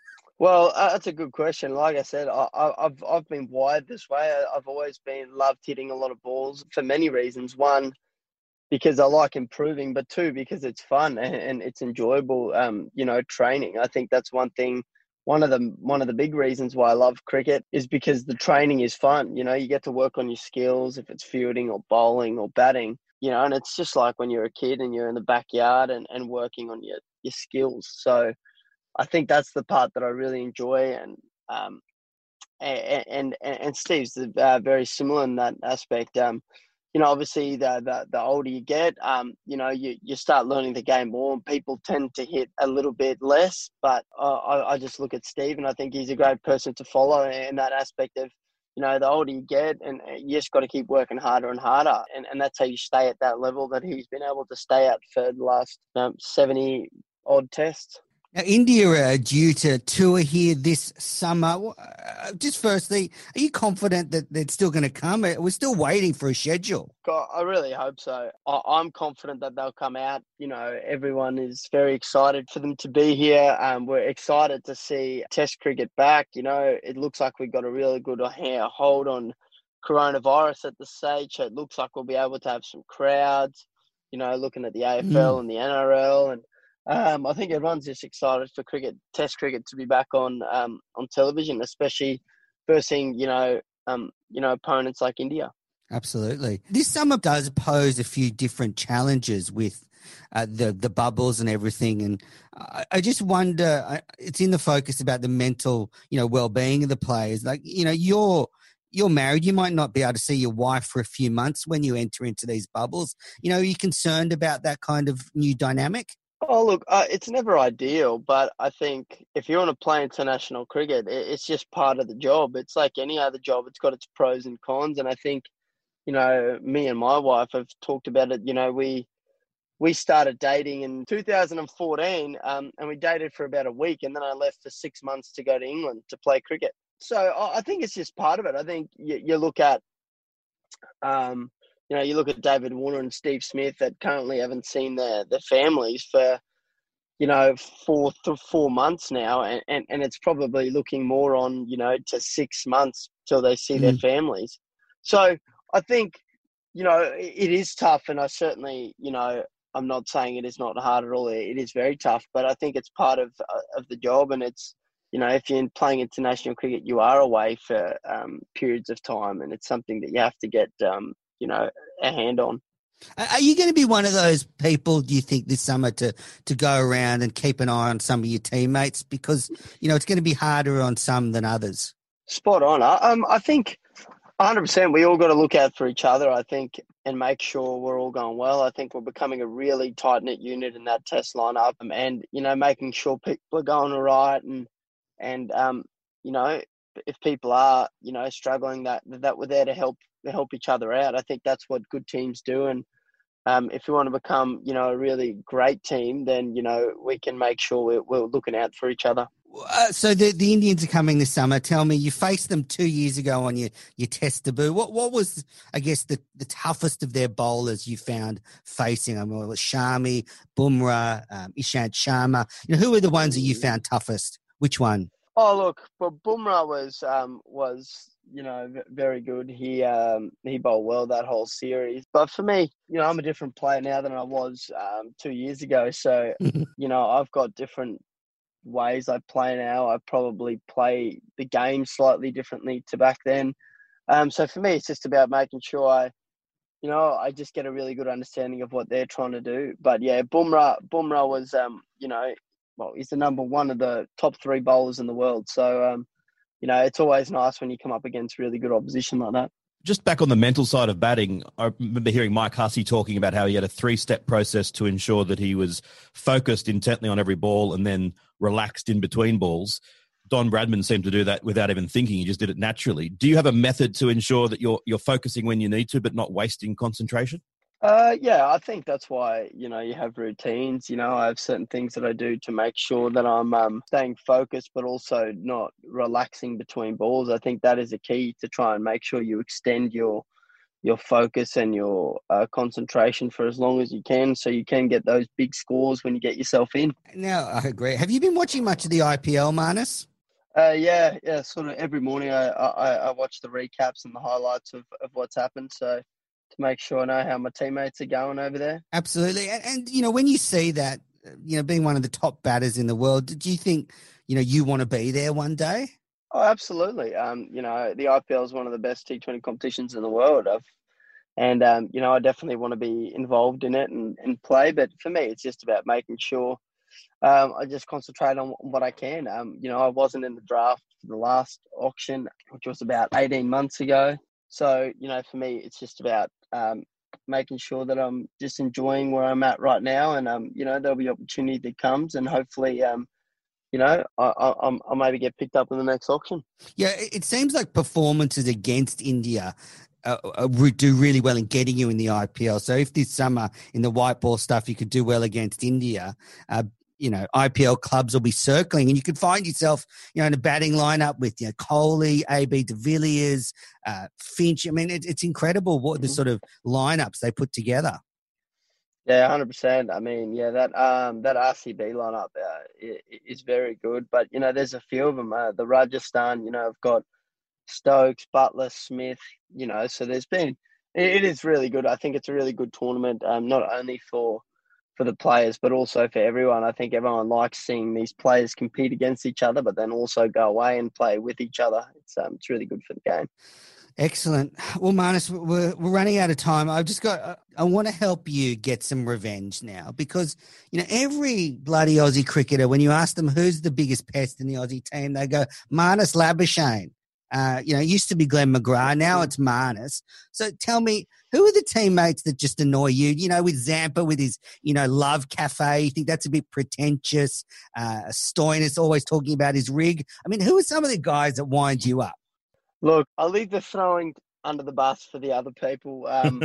Well, uh, that's a good question. Like I said, I, I, I've I've been wired this way. I, I've always been loved hitting a lot of balls for many reasons. One, because I like improving, but two, because it's fun and, and it's enjoyable, um, you know, training. I think that's one thing, one of the one of the big reasons why I love cricket is because the training is fun. You know, you get to work on your skills, if it's fielding or bowling or batting, you know, and it's just like when you're a kid and you're in the backyard and, and working on your, your skills. So I think that's the part that I really enjoy. And um, and, and, and Steve's uh, very similar in that aspect. Um, you know, obviously the the, the older you get, um, you know, you, you start learning the game more. People tend to hit a little bit less, but uh, I, I just look at Steve and I think he's a great person to follow in that aspect of, you know, the older you get, and you just got to keep working harder and harder. And, and that's how you stay at that level that he's been able to stay at for the last um, seventy odd tests. Now, India are due to tour here this summer. Uh, Just firstly, are you confident that they're still going to come? We're still waiting for a schedule. God, I really hope so. I, I'm confident that they'll come out. You know, everyone is very excited for them to be here. Um, we're excited to see Test cricket back. You know, it looks like we've got a really good hold on coronavirus at the stage. So it looks like we'll be able to have some crowds, you know, looking at the A F L Mm. and the N R L. And um, I think everyone's just excited for cricket, Test cricket to be back on um, on television, especially versing, you know, um, you know, opponents like India. Absolutely. This summer does pose a few different challenges with uh, the the bubbles and everything, and I, I just wonder. I, it's in the focus about the mental, you know, well being of the players. Like, you know, you're you're married. You might not be able to see your wife for a few months when you enter into these bubbles. You know, are you concerned about that kind of new dynamic? Oh, look, uh, it's never ideal, but I think if you want to play international cricket, it, it's just part of the job. It's like any other job. It's got its pros and cons, and I think, you know, me and my wife have talked about it. You know, we we started dating in two thousand fourteen, um, and we dated for about a week, and then I left for six months to go to England to play cricket. So I I think it's just part of it. I think you, you look at, um, you know, you look at David Warner and Steve Smith that currently haven't seen their their families for, you know, four to four months now, and, and, and it's probably looking more on, you know, to six months till they see their Mm. families. So I think, you know, it, it is tough, and I certainly, you know, I'm not saying it is not hard at all. It is very tough, but I think it's part of uh, of the job, and it's, you know, if you're playing international cricket, you are away for um, periods of time, and it's something that you have to get, um, you know, a hand on. Are are you going to be one of those people, do you think, this summer to to go around and keep an eye on some of your teammates? Because, you know, it's going to be harder on some than others. Spot on. I- Um, I think one hundred percent we all got to look out for each other, I think, and make sure we're all going well. I think we're becoming a really tight-knit unit in that test lineup, um, and, you know, making sure people are going all right, and, and um, you know, if people are, you know, struggling, that that we're there to help to help each other out. I think that's what good teams do, and um, if you want to become, you know, a really great team, then, you know, we can make sure we're, we're looking out for each other. Uh, so the, the Indians are coming this summer. Tell me, you faced them two years ago on your, your test debut. What what was, I guess, the, the toughest of their bowlers you found facing them? Well, it was Shami, Bumrah, um, Ishant Sharma. You know, who were the ones that you found toughest? Which one? Oh, look, but Bumrah was um, was you know v- very good. He um, he bowled well that whole series. But for me, you know, I'm a different player now than I was um, two years ago. So you know, I've got different ways I play now. I probably play the game slightly differently to back then. Um, so for me, it's just about making sure I, you know, I just get a really good understanding of what they're trying to do. But yeah, Bumrah, Bumrah was, um, you know, well, he's the number one of the top three bowlers in the world. So, um, you know, it's always nice when you come up against really good opposition like that. Just back on the mental side of batting, I remember hearing Mike Hussey talking about how he had a three-step process to ensure that he was focused intently on every ball and then relaxed in between balls. Don Bradman seemed to do that without even thinking. He just did it naturally. Do you have a method to ensure that you're you're focusing when you need to, but not wasting concentration? Uh, yeah, I think that's why, you know, you have routines. You know, I have certain things that I do to make sure that I'm um, staying focused, but also not relaxing between balls. I think that is a key to try and make sure you extend your your focus and your uh, concentration for as long as you can, so you can get those big scores when you get yourself in. Now, I agree. Have you been watching much of the I P L, Marnus? Uh, yeah, yeah. Sort of every morning, I, I I watch the recaps and the highlights of, of what's happened. So to make sure I know how my teammates are going over there. Absolutely. And, and, you know, when you see that, you know, being one of the top batters in the world, do you think, you know, you want to be there one day? Oh, absolutely. Um, you know, the I P L is one of the best T twenty competitions in the world. I've, and, um, you know, I definitely want to be involved in it and, and play. But for me, it's just about making sure um, I just concentrate on what I can. Um, you know, I wasn't in the draft for the last auction, which was about eighteen months ago. So, you know, for me, it's just about um, making sure that I'm just enjoying where I'm at right now, and um, you know, there'll be opportunity that comes, and hopefully, um, you know, I, I, I'm, I maybe get picked up in the next auction. Yeah, it it seems like performances against India uh, uh, re- do really well in getting you in the I P L. So if this summer in the white ball stuff you could do well against India, uh, you know, I P L clubs will be circling, and you could find yourself, you know, in a batting lineup with, you know, Kohli, A B de Villiers, uh, Finch. I mean, it, it's incredible what mm-hmm. the sort of lineups they put together. Yeah, one hundred percent. I mean, yeah, that um that R C B lineup uh, is very good. But, you know, there's a few of them. Uh, the Rajasthan, you know, have got Stokes, Butler, Smith, you know, so there's been – it is really good. I think it's a really good tournament, um, not only for for the players but also for everyone. I think everyone likes seeing these players compete against each other but then also go away and play with each other. It's um, it's really good for the game. Excellent. Well, Marnus, we're, we're running out of time. I've just got, I want to help you get some revenge now because, you know, every bloody Aussie cricketer, when you ask them who's the biggest pest in the Aussie team, they go, Marnus Labuschagne. Uh, you know, it used to be Glenn McGrath. Now it's Marnus. So tell me, who are the teammates that just annoy you? You know, with Zampa, with his, you know, love cafe, you think that's a bit pretentious. Uh, Stoinis always talking about his rig. I mean, who are some of the guys that wind you up? Look, I'll leave the throwing under the bus for the other people. Um,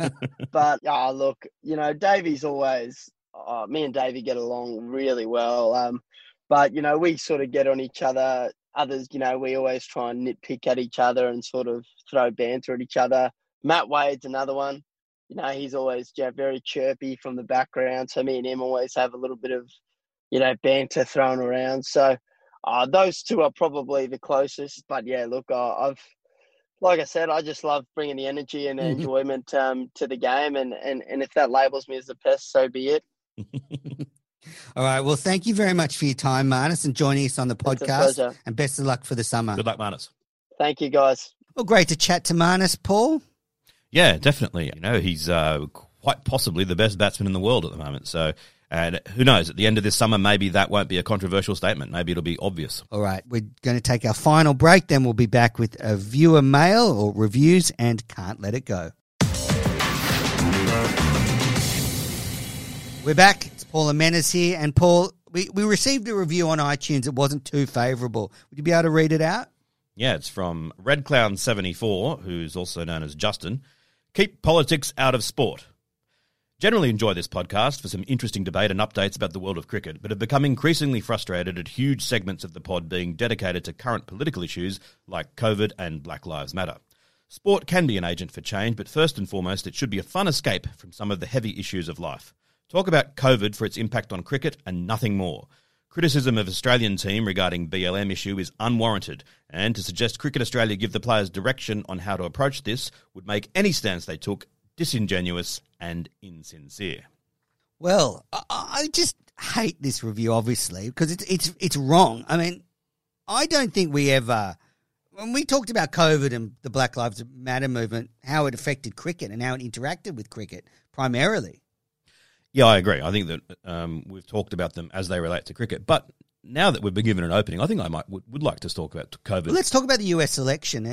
but, yeah, look, you know, Davey's always oh, – me and Davey get along really well. Um, but, you know, we sort of get on each other. Others, you know, we always try and nitpick at each other and sort of throw banter at each other. Matt Wade's another one. You know, he's always yeah, very chirpy from the background. So me and him always have a little bit of, you know, banter thrown around. So – Uh, those two are probably the closest, but yeah, look, uh, I've, like I said, I just love bringing the energy and the mm-hmm. enjoyment um, to the game, and, and, and if that labels me as a pest, so be it. All right, well, thank you very much for your time, Marnus, and joining us on the podcast, and best of luck for the summer. Good luck, Marnus. Thank you, guys. Well, great to chat to Marnus, Paul. Yeah, definitely. You know, he's uh, quite possibly the best batsman in the world at the moment, so... And who knows, at the end of this summer, maybe that won't be a controversial statement. Maybe it'll be obvious. All right, we're going to take our final break. Then we'll be back with a viewer mail or reviews and Can't Let It Go. We're back. It's Paul Jimenez here. And Paul, we, we received a review on iTunes. It wasn't too favourable. Would you be able to read it out? Yeah, it's from Red Clown seventy-four, who's also known as Justin. Keep politics out of sport. Generally enjoy this podcast for some interesting debate and updates about the world of cricket, but have become increasingly frustrated at huge segments of the pod being dedicated to current political issues like COVID and Black Lives Matter. Sport can be an agent for change, but first and foremost, it should be a fun escape from some of the heavy issues of life. Talk about COVID for its impact on cricket and nothing more. Criticism of Australian team regarding B L M issue is unwarranted, and to suggest Cricket Australia give the players direction on how to approach this would make any stance they took disingenuous and insincere. Well, I, I just hate this review, obviously, because it's it's it's wrong. I mean, I don't think we ever, when we talked about COVID and the Black Lives Matter movement, how it affected cricket and how it interacted with cricket primarily. Yeah, I agree. I think that um, we've talked about them as they relate to cricket, but now that we've been given an opening, I think I might would, would like to talk about COVID. Well, let's talk about the U S election.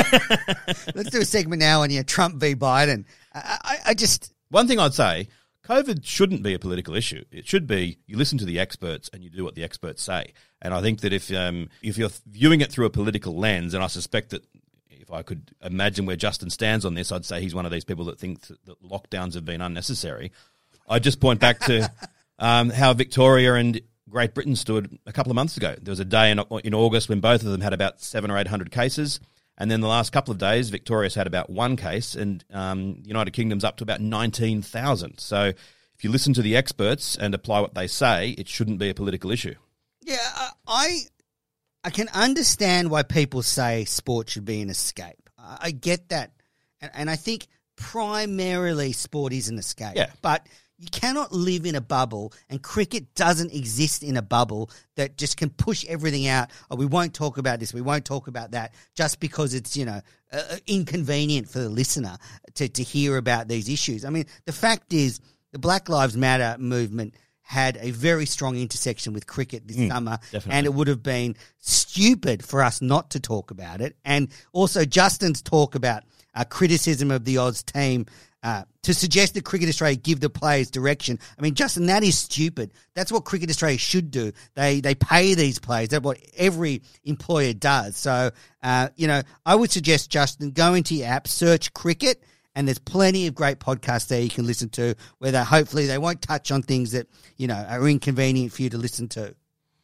Let's do a segment now on yeah, Trump v. Biden. I, I, I just... One thing I'd say, COVID shouldn't be a political issue. It should be you listen to the experts and you do what the experts say. And I think that if um, if you're viewing it through a political lens, and I suspect that if I could imagine where Justin stands on this, I'd say he's one of these people that think that lockdowns have been unnecessary. I'd just point back to um, how Victoria and Great Britain stood a couple of months ago. There was a day in, in August when both of them had about seven or eight hundred cases, and then the last couple of days, Victoria's had about one case, and um, the United Kingdom's up to about nineteen thousand. So if you listen to the experts and apply what they say, it shouldn't be a political issue. Yeah, I I can understand why people say sport should be an escape. I get that, and, and I think primarily sport is an escape. Yeah. But you cannot live in a bubble, and cricket doesn't exist in a bubble that just can push everything out. Oh, we won't talk about this, we won't talk about that, just because it's, you know, uh, inconvenient for the listener to, to hear about these issues. I mean, the fact is the Black Lives Matter movement had a very strong intersection with cricket this mm, summer, definitely. And it would have been stupid for us not to talk about it. And also Justin's talk about uh, criticism of the Oz team uh, to suggest that Cricket Australia give the players direction. I mean, Justin, that is stupid. That's what Cricket Australia should do. They they pay these players. That's what every employer does. So, uh, you know, I would suggest, Justin, go into your app, search cricket, and there's plenty of great podcasts there you can listen to where they, hopefully they won't touch on things that, you know, are inconvenient for you to listen to.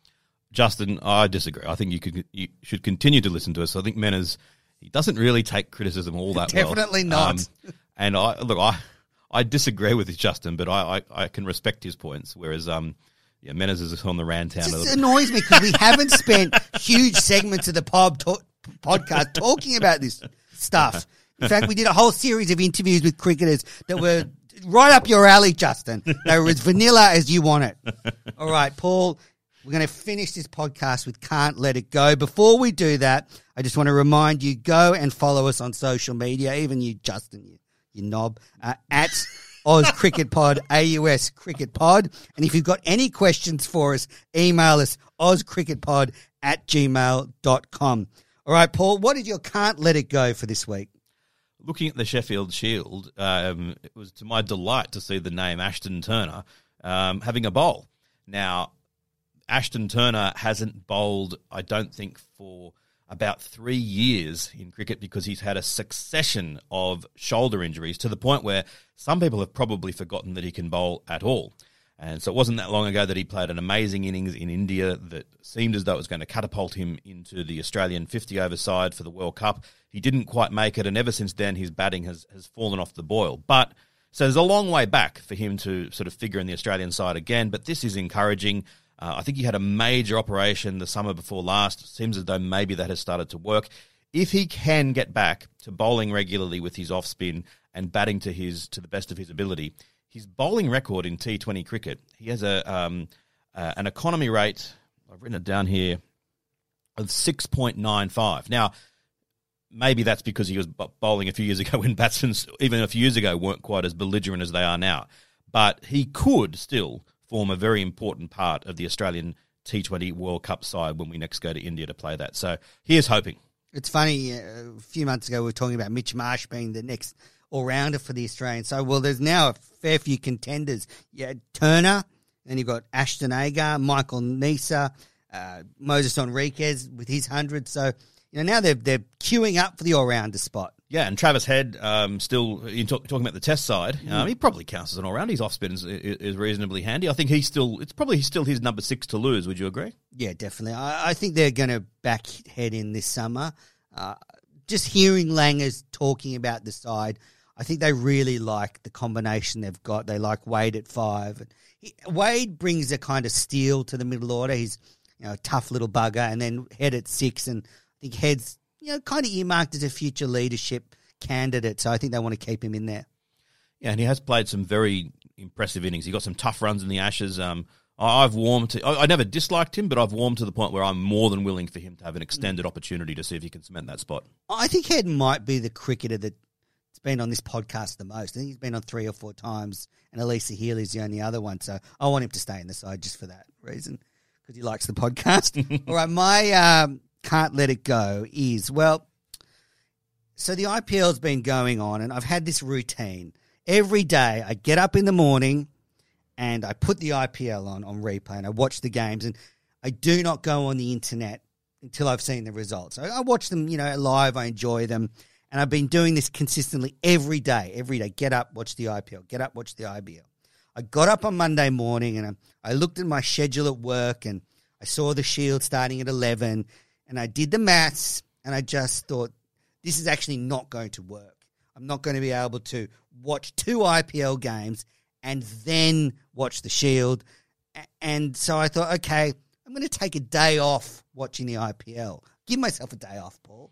Justin, I disagree. I think you could you should continue to listen to us. I think Menas, he doesn't really take criticism all that well. Definitely not. Um, and I look, I I disagree with Justin, but I, I, I can respect his points. Whereas, um, yeah, Menas is on the Rantown. It just annoys me because we haven't spent huge segments of the pod to- podcast talking about this stuff. In fact, we did a whole series of interviews with cricketers that were right up your alley, Justin. They were as vanilla as you want it. All right, Paul, we're going to finish this podcast with Can't Let It Go. Before we do that, I just want to remind you, go and follow us on social media, even you, Justin, you, you knob, uh, at Oz Cricket Pod, A U S Cricket Pod. And if you've got any questions for us, email us, ozcricketpod at gmail dot com. All right, Paul, what is your Can't Let It Go for this week? Looking at the Sheffield Shield, um, it was to my delight to see the name Ashton Turner um, having a bowl. Now, Ashton Turner hasn't bowled, I don't think, for about three years in cricket because he's had a succession of shoulder injuries to the point where some people have probably forgotten that he can bowl at all. And so it wasn't that long ago that he played an amazing innings in India that seemed as though it was going to catapult him into the Australian fifty-over side for the World Cup. He didn't quite make it, and ever since then his batting has, has fallen off the boil. But so there's a long way back for him to sort of figure in the Australian side again, but this is encouraging. Uh, I think he had a major operation the summer before last. Seems as though maybe that has started to work. If he can get back to bowling regularly with his off-spin and batting to his to the best of his ability, his bowling record in T twenty cricket, he has a um, uh, an economy rate, I've written it down here, of six point nine five. Now, maybe that's because he was bowling a few years ago when batsmen, even a few years ago, weren't quite as belligerent as they are now. But he could still form a very important part of the Australian T twenty World Cup side when we next go to India to play that. So here's hoping. It's funny, uh, a few months ago we were talking about Mitch Marsh being the next all-rounder for the Australians. So, well, there's now a fair few contenders. Yeah, Turner, then you've got Ashton Agar, Michael Neser, uh, Moses Enriquez with his hundred. So, you know, now they're, they're queuing up for the all-rounder spot. Yeah, and Travis Head, um, still in talk, talking about the Test side, um, he probably counts as an all-rounder. His off-spin is, is reasonably handy. I think he's still, it's probably still his number six to lose. Would you agree? Yeah, definitely. I, I think they're going to back Head in this summer. Uh, just hearing Langers talking about the side, I think they really like the combination they've got. They like Wade at five. He, Wade brings a kind of steel to the middle order. He's, you know, a tough little bugger, and then Head at six, and I think Head's, you know, kind of earmarked as a future leadership candidate, so I think they want to keep him in there. Yeah, and he has played some very impressive innings. He got some tough runs in the Ashes. Um, I've warmed to, I, I never disliked him, but I've warmed to the point where I'm more than willing for him to have an extended opportunity to see if he can cement that spot. I think Head might be the cricketer that's been on this podcast the most. I think he's been on three or four times, and Elisa Healy's the only other one, so I want him to stay in the side just for that reason, because he likes the podcast. All right, my um, Can't Let It Go is, well, so the I P L's been going on, and I've had this routine. Every day I get up in the morning and I put the I P L on on replay and I watch the games, and I do not go on the internet until I've seen the results. I, I watch them, you know, live. I enjoy them, and I've been doing this consistently every day. Every day, get up, watch the I P L. Get up, watch the I P L. I got up on Monday morning and I, I looked at my schedule at work, and I saw the Shield starting at eleven, and I did the maths, and I just thought, this is actually not going to work. I'm not going to be able to watch two I P L games and then watch the Shield. And so I thought, okay, I'm going to take a day off watching the I P L. Give myself a day off, Paul.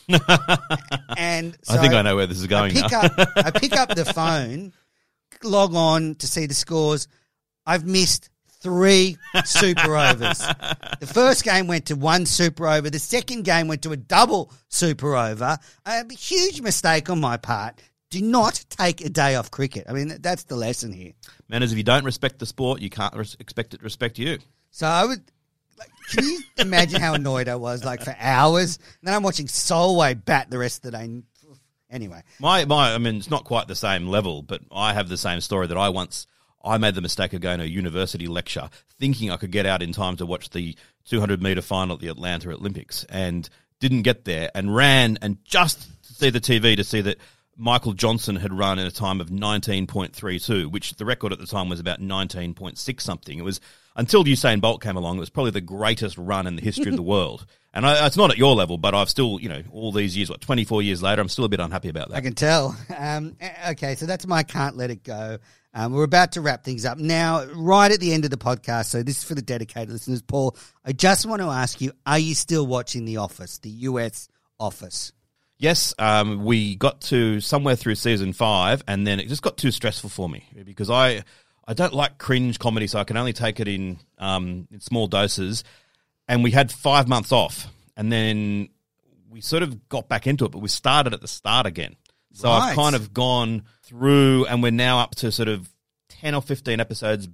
And so I think I know where this is going I pick now. up, I pick up the phone, log on to see the scores. I've missed three super overs. The first game went to one super over. The second game went to a double super over. A huge mistake on my part. Do not take a day off cricket. I mean, that's the lesson here. Manners, if you don't respect the sport, you can't res- expect it to respect you. So I would... Like, can you imagine how annoyed I was, like, for hours? And then I'm watching Solway bat the rest of the day. Anyway. My, my, I mean, it's not quite the same level, but I have the same story that I once, I made the mistake of going to a university lecture thinking I could get out in time to watch the two hundred metre final at the Atlanta Olympics and didn't get there and ran and just to see the T V to see that Michael Johnson had run in a time of nineteen point three two, which the record at the time was about nineteen point six something. It was, until Usain Bolt came along, it was probably the greatest run in the history of the world. And I, it's not at your level, but I've still, you know, all these years, what, twenty-four years later, I'm still a bit unhappy about that. I can tell. Um, okay, so that's my Can't Let It Go. Um, we're about to wrap things up. Now, right at the end of the podcast, so this is for the dedicated listeners, Paul, I just want to ask you, are you still watching The Office, the U S Office? Yes, um, we got to somewhere through season five, and then it just got too stressful for me because I I don't like cringe comedy, so I can only take it in um, in small doses. And we had five months off, and then we sort of got back into it, but we started at the start again. So Right. I've kind of gone through, and we're now up to sort of ten or fifteen episodes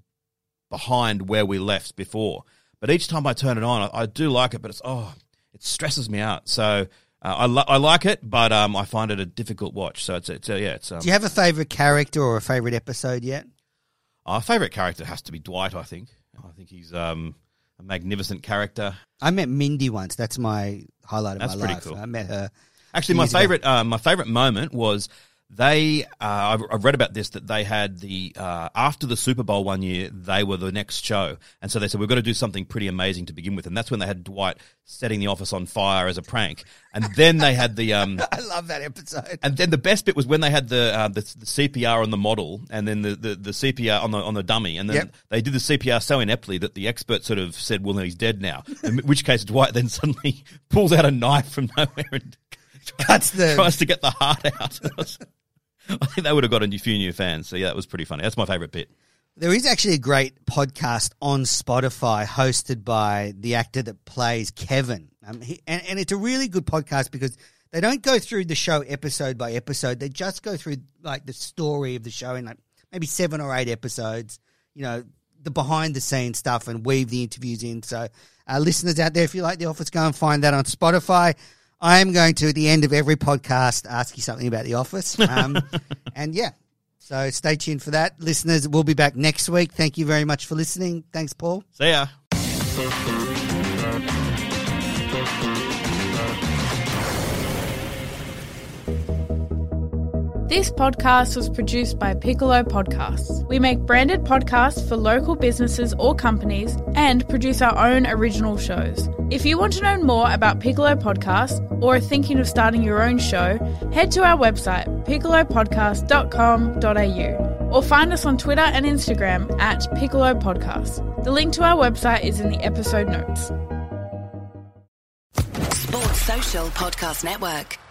behind where we left before. But each time I turn it on, I, I do like it, but it's oh, it stresses me out. So uh, I li- I like it, but um, I find it a difficult watch. So it's it's uh, yeah, it's. Um, Do you have a favourite character or a favourite episode yet? Our favourite character has to be Dwight. I think. I think he's um, a magnificent character. I met Mindy once. That's my highlight of That's my pretty life. cool. I met her. Actually, my years ago. favorite, uh, my favorite moment was they. Uh, I've, I've read about this that they had the uh, after the Super Bowl one year, they were the next show, and so they said we've got to do something pretty amazing to begin with, and that's when they had Dwight setting the office on fire as a prank, and then they had the. Um, I love that episode. And then the best bit was when they had the uh, the, the C P R on the model, and then the, the, the C P R on the on the dummy, and then Yep. they did the C P R so ineptly that the expert sort of said, "Well, no, he's dead now." In which case, Dwight then suddenly pulls out a knife from nowhere and Cuts the- tries to get the heart out. I think they would have got a few new fans. So yeah, that was pretty funny. That's my favourite bit. There is actually a great podcast on Spotify hosted by the actor that plays Kevin. Um, he, and, and it's a really good podcast because they don't go through the show episode by episode. They just go through like the story of the show in like maybe seven or eight episodes, you know, the behind the scenes stuff and weave the interviews in. So uh, listeners out there, if you like The Office, go and find that on Spotify. I am going to, at the end of every podcast, ask you something about The Office. Um, and yeah. So stay tuned for that. Listeners, we'll be back next week. Thank you very much for listening. Thanks, Paul. See ya. This podcast was produced by Piccolo Podcasts. We make branded podcasts for local businesses or companies and produce our own original shows. If you want to know more about Piccolo Podcasts or are thinking of starting your own show, head to our website piccolo podcast dot com dot a u or find us on Twitter and Instagram at Piccolo Podcasts. The link to our website is in the episode notes. Sports Social Podcast Network.